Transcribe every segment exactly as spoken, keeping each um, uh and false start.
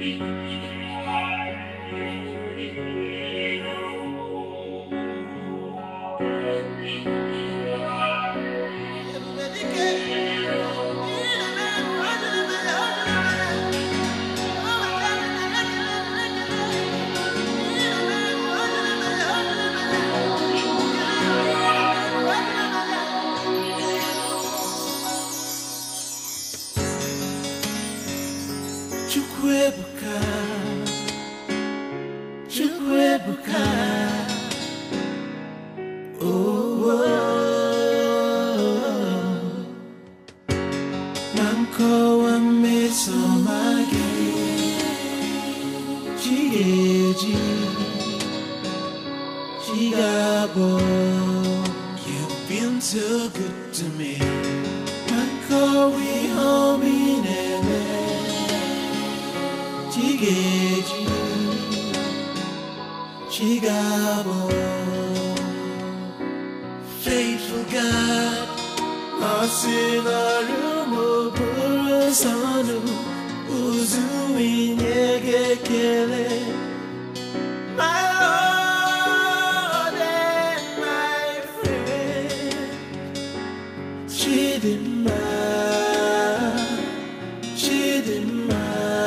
Chukwebuka, Chukwebuka, oh, oh. Manko wa mesomage, Chigeji, Chigabo. You've been so good to me. Manko we homie neme. Chigeji, Chigabo. Faithful God, Masina Rumo Burasanu, Uzumi Nyegekele, my Lord and my friend, Chidima, Chidima.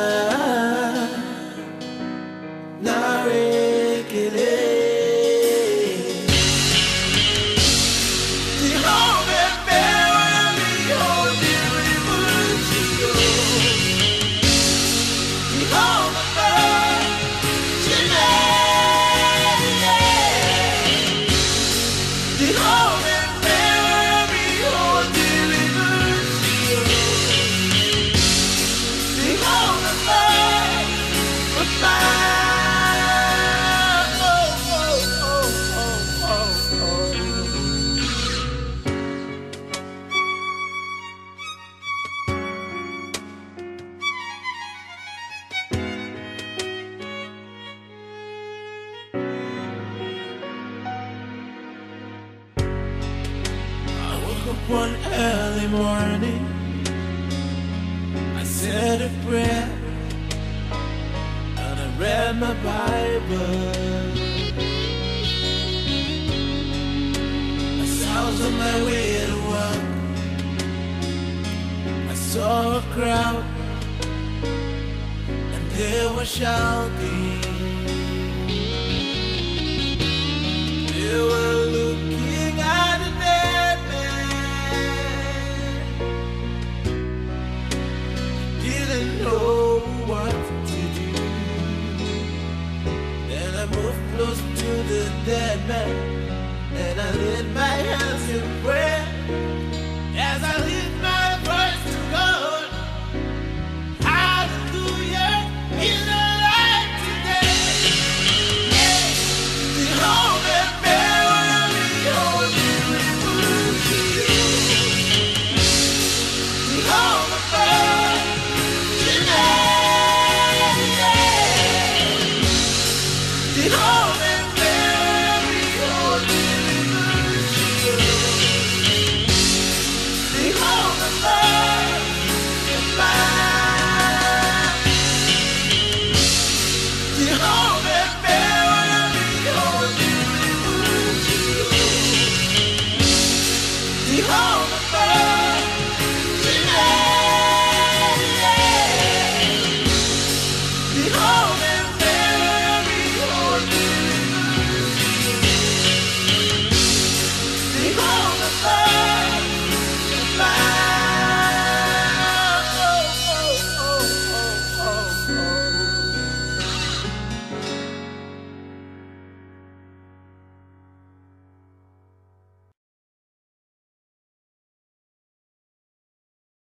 One early morning, I said a prayer and I read my Bible. As I was on my way to work, I saw a crowd and they were shouting. They were looking at the dead man. Didn't know what to do. Then I moved close to the dead man and I lit my